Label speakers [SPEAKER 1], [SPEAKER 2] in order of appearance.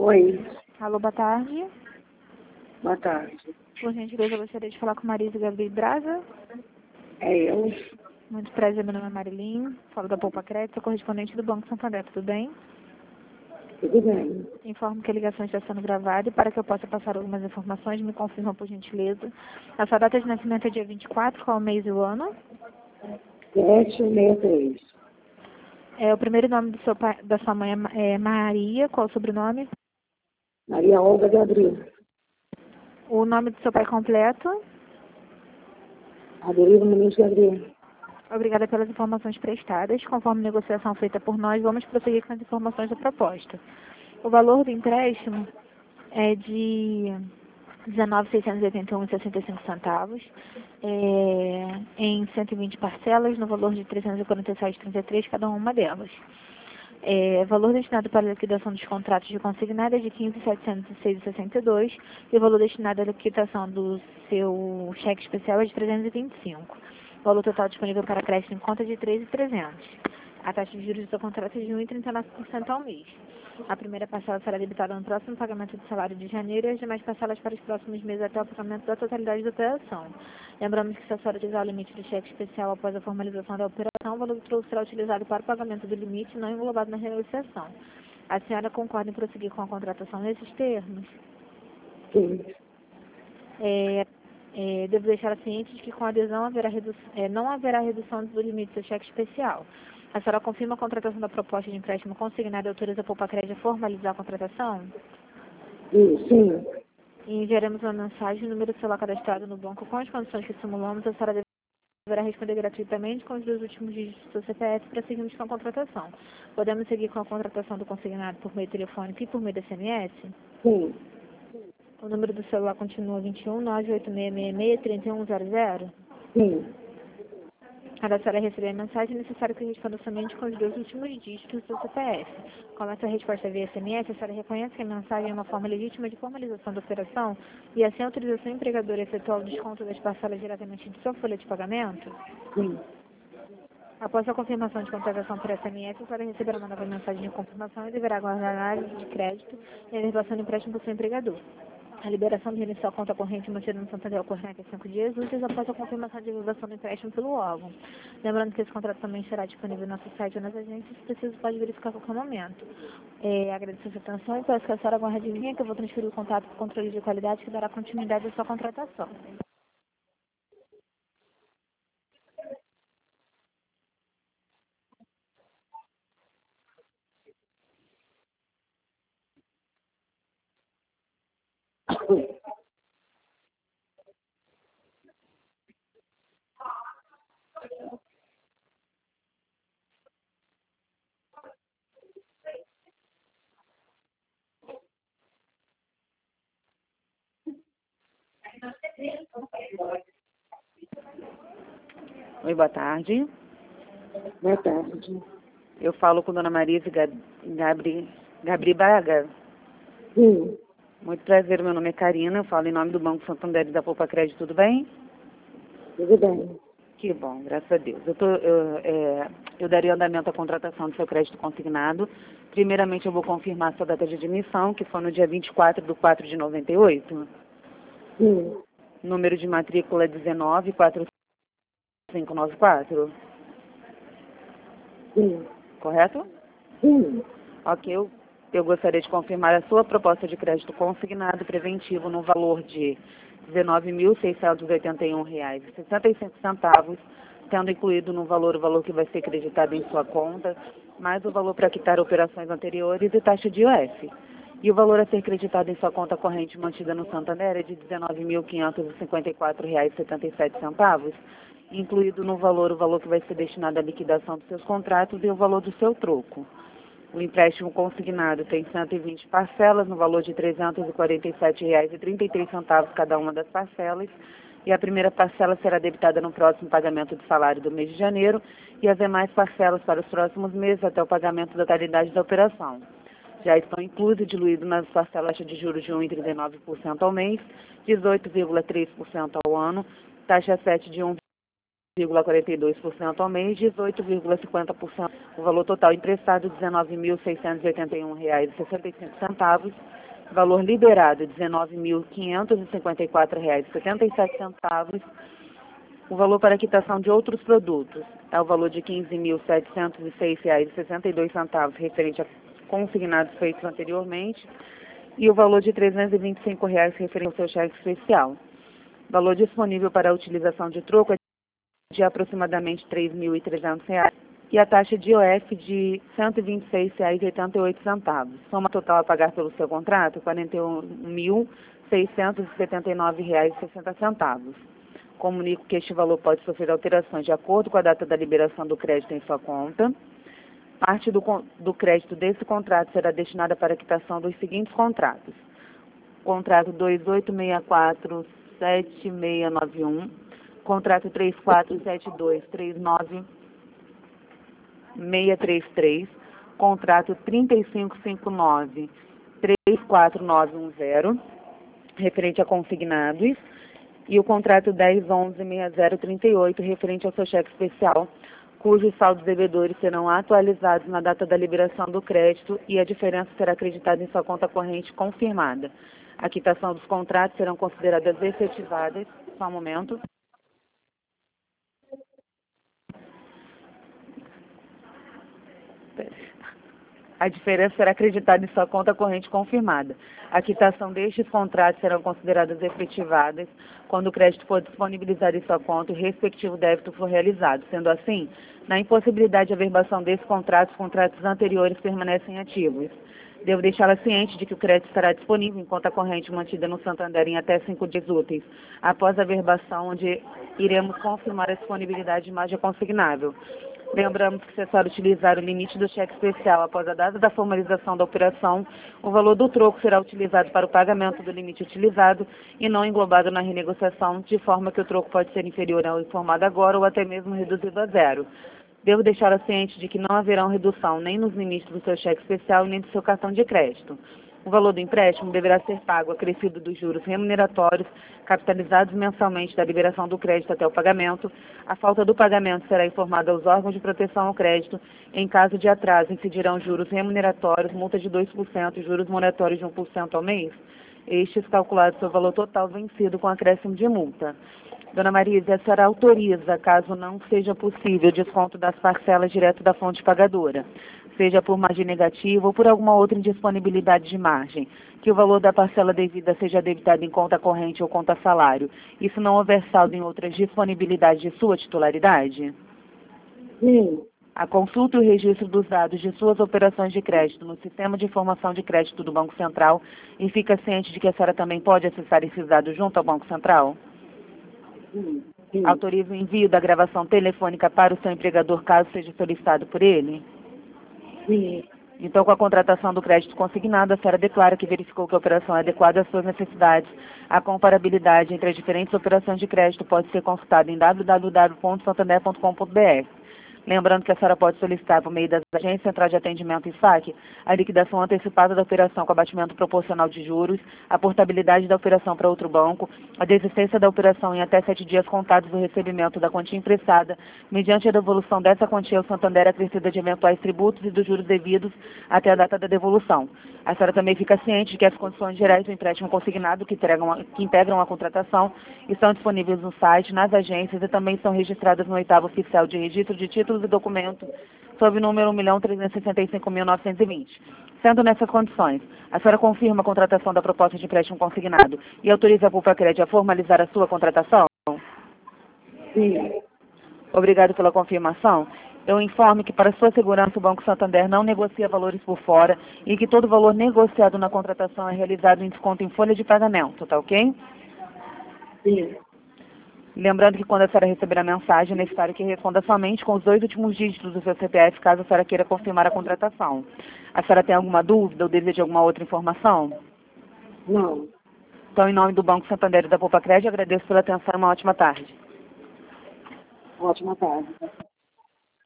[SPEAKER 1] Oi,
[SPEAKER 2] Alô, boa tarde.
[SPEAKER 1] boa tarde.
[SPEAKER 2] Por gentileza, eu gostaria de falar com Marisa Gabriel Braga.
[SPEAKER 1] É eu?
[SPEAKER 2] Muito prazer, meu nome é Marilyn. Falo da Poupa Crédito, sou correspondente do Banco Santander, tudo bem?
[SPEAKER 1] Tudo bem.
[SPEAKER 2] Informo que a ligação está sendo gravada e para que eu possa passar algumas informações, me confirma, por gentileza. A sua data de nascimento é dia 24, qual é o mês e o ano?
[SPEAKER 1] 763.
[SPEAKER 2] O primeiro nome do seu pai, da sua mãe é Maria, qual é o sobrenome?
[SPEAKER 1] Maria Olga Gabriel.
[SPEAKER 2] O nome do seu pai completo?
[SPEAKER 1] Aderido Muniz Gabriel.
[SPEAKER 2] Obrigada pelas informações prestadas. Conforme negociação feita por nós, vamos prosseguir com as informações da proposta. O valor do empréstimo é de R$ 19.681,65, em 120 parcelas, no valor de R$ 347,33 cada uma delas. Valor destinado para a liquidação dos contratos de consignado é de R$ 15.706,62 e o valor destinado à liquidação do seu cheque especial é de R$ 325. O valor total disponível para crédito em conta é de R$ 3.300. A taxa de juros do seu contrato é de 1,39% ao mês. A primeira parcela será debitada no próximo pagamento do salário de janeiro e as demais parcelas para os próximos meses até o pagamento da totalidade da operação. Lembramos que se a senhora utilizar o limite do cheque especial após a formalização da operação, o valor do troco será utilizado para o pagamento do limite não englobado na renegociação. A senhora concorda em prosseguir com a contratação nesses termos?
[SPEAKER 1] Sim.
[SPEAKER 2] Devo deixar ciente de que com a adesão não haverá redução do limite do seu cheque especial. A senhora confirma a contratação da proposta de empréstimo consignado e autoriza a Poupa Crédito a formalizar a contratação?
[SPEAKER 1] Sim.
[SPEAKER 2] E enviaremos uma mensagem no número do celular cadastrado no banco com as condições que simulamos. A senhora deverá responder gratuitamente com os dois últimos dígitos do seu CPF para seguirmos com a contratação. Podemos seguir com a contratação do consignado por meio telefônico e por meio de SMS?
[SPEAKER 1] Sim.
[SPEAKER 2] O número do celular continua 21 98666 3100.
[SPEAKER 1] Sim.
[SPEAKER 2] Para a senhora receber a mensagem, é necessário que responda somente com os dois últimos dígitos do seu CPF. Como essa resposta via SMS, a senhora reconhece que a mensagem é uma forma legítima de formalização da operação e assim a autorização empregadora efetuar o desconto das parcelas diretamente de sua folha de pagamento?
[SPEAKER 1] Sim.
[SPEAKER 2] Após a confirmação de contratação por SMS, a senhora receberá uma nova mensagem de confirmação e deverá aguardar a análise de crédito e a liberação do empréstimo do seu empregador. A liberação do início da conta corrente mantida no Santander ocorrerá em 5 dias úteis após a confirmação de liberação do empréstimo pelo órgão. Lembrando que esse contrato também estará disponível no nosso site ou nas agências, se preciso pode verificar a qualquer momento. Agradeço a sua atenção e peço que a senhora aguarde de linha que eu vou transferir o contato para o controle de qualidade que dará continuidade à sua contratação.
[SPEAKER 3] Oi, boa tarde.
[SPEAKER 1] Boa tarde.
[SPEAKER 3] Eu falo com Dona Marisa Gabri Braga.
[SPEAKER 1] Sim.
[SPEAKER 3] Muito prazer, meu nome é Karina, eu falo em nome do Banco Santander e da Poupa Crédito, tudo bem?
[SPEAKER 1] Tudo bem.
[SPEAKER 3] Que bom, graças a Deus. Eu daria andamento à contratação do seu crédito consignado. Primeiramente, eu vou confirmar a sua data de admissão, que foi no dia 24/4 de 98.
[SPEAKER 1] Sim.
[SPEAKER 3] Número de matrícula 194594.
[SPEAKER 1] Sim.
[SPEAKER 3] Correto?
[SPEAKER 1] Sim.
[SPEAKER 3] Ok, eu gostaria de confirmar a sua proposta de crédito consignado preventivo no valor de R$ 19.681,65, tendo incluído no valor o valor que vai ser creditado em sua conta, mais o valor para quitar operações anteriores e taxa de IOF. E o valor a ser creditado em sua conta corrente mantida no Santander é de R$ 19.554,77, incluído no valor o valor que vai ser destinado à liquidação dos seus contratos e o valor do seu troco. O empréstimo consignado tem 120 parcelas no valor de R$ 347,33 cada uma das parcelas, e a primeira parcela será debitada no próximo pagamento do salário do mês de janeiro e as demais parcelas para os próximos meses até o pagamento da totalidade da operação. Já estão incluídos e diluídos nas parcelas de juros de 1,39% ao mês, 18,3% ao ano, taxa 7 de 1,42% ao mês, 18,50%. O valor total emprestado, R$ 19.681,65, Valor liberado, R$ 19.554,77. O valor para quitação de outros produtos é o valor de R$ 15.706,62, referente a consignados feitos anteriormente, e o valor de R$ 325 referente ao seu cheque especial. Valor disponível para a utilização de troco é de aproximadamente R$ 3.300 e a taxa de IOF de R$ 126,88. Soma total a pagar pelo seu contrato, R$ 41.679,60. Comunico que este valor pode sofrer alterações de acordo com a data da liberação do crédito em sua conta. Parte do crédito desse contrato será destinada para a quitação dos seguintes contratos. Contrato 28647691, contrato 34723963, contrato 3559-34910, referente a consignados, e o contrato 10116038, referente ao seu cheque especial, cujos saldos devedores serão atualizados na data da liberação do crédito e a diferença será acreditada em sua conta corrente confirmada. A quitação dos contratos serão consideradas efetivadas. Só um momento. A diferença será acreditada em sua conta corrente confirmada. A quitação destes contratos serão consideradas efetivadas quando o crédito for disponibilizado em sua conta e o respectivo débito for realizado. Sendo assim, na impossibilidade de averbação desses contratos, os contratos anteriores permanecem ativos. Devo deixá-la ciente de que o crédito estará disponível em conta corrente mantida no Santander em até 5 dias úteis, após a averbação, onde iremos confirmar a disponibilidade de margem consignável. Lembramos que, se for utilizar o limite do cheque especial após a data da formalização da operação, o valor do troco será utilizado para o pagamento do limite utilizado e não englobado na renegociação, de forma que o troco pode ser inferior ao informado agora ou até mesmo reduzido a zero. Devo deixá-la ciente de que não haverá redução nem nos limites do seu cheque especial nem do seu cartão de crédito. O valor do empréstimo deverá ser pago acrescido dos juros remuneratórios, capitalizados mensalmente da liberação do crédito até o pagamento. A falta do pagamento será informada aos órgãos de proteção ao crédito. Em caso de atraso, incidirão juros remuneratórios, multa de 2% e juros moratórios de 1% ao mês, estes calculados sobre o valor total vencido com acréscimo de multa. Dona Marisa, a senhora autoriza, caso não seja possível, desconto das parcelas direto da fonte pagadora, seja por margem negativa ou por alguma outra indisponibilidade de margem, que o valor da parcela devida seja debitado em conta corrente ou conta salário, e se não houver saldo em outras disponibilidades de sua titularidade?
[SPEAKER 1] Sim.
[SPEAKER 3] A consulta e o registro dos dados de suas operações de crédito no Sistema de Informação de Crédito do Banco Central, e fica ciente de que a senhora também pode acessar esses dados junto ao Banco Central?
[SPEAKER 1] Sim. Sim.
[SPEAKER 3] Autoriza o envio da gravação telefônica para o seu empregador, caso seja solicitado por ele?
[SPEAKER 1] Sim.
[SPEAKER 3] Então, com a contratação do crédito consignado, a senhora declara que verificou que a operação é adequada às suas necessidades. A comparabilidade entre as diferentes operações de crédito pode ser consultada em www.santander.com.br. Lembrando que a senhora pode solicitar, por meio das agências centrais de atendimento e saque, a liquidação antecipada da operação com abatimento proporcional de juros, a portabilidade da operação para outro banco, a desistência da operação em até 7 dias contados do recebimento da quantia emprestada, mediante a devolução dessa quantia ao Santander acrescida de eventuais tributos e dos juros devidos até a data da devolução. A senhora também fica ciente de que as condições gerais do empréstimo consignado que integram a contratação estão disponíveis no site, nas agências e também são registradas no 8º Oficial de Registro de Títulos e Documentos, sob o número 1.365.920. Sendo nessas condições, a senhora confirma a contratação da proposta de empréstimo consignado e autoriza a Pulpacred a formalizar a sua contratação?
[SPEAKER 1] Sim.
[SPEAKER 3] Obrigado pela confirmação. Eu informo que, para sua segurança, o Banco Santander não negocia valores por fora e que todo valor negociado na contratação é realizado em desconto em folha de pagamento, tá ok?
[SPEAKER 1] Sim.
[SPEAKER 3] Lembrando que, quando a senhora receber a mensagem, é necessário que responda somente com os 2 últimos dígitos do seu CPF, caso a senhora queira confirmar a contratação. A senhora tem alguma dúvida ou deseja alguma outra informação?
[SPEAKER 1] Não.
[SPEAKER 3] Então, em nome do Banco Santander e da Pulpacred, agradeço pela atenção e uma ótima tarde.
[SPEAKER 1] Ótima tarde.